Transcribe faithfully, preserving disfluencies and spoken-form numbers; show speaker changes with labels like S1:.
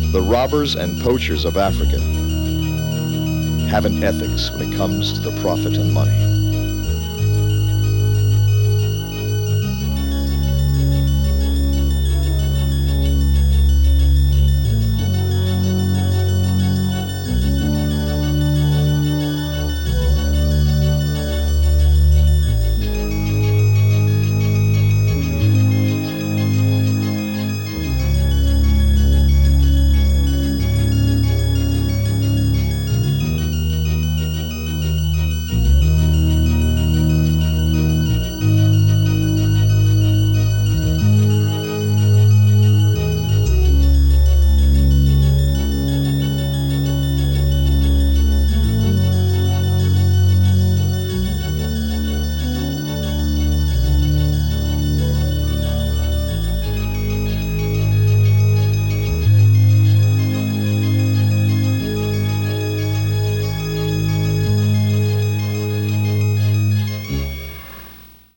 S1: The robbers and poachers of Africa have an ethics when it comes to the profit and money.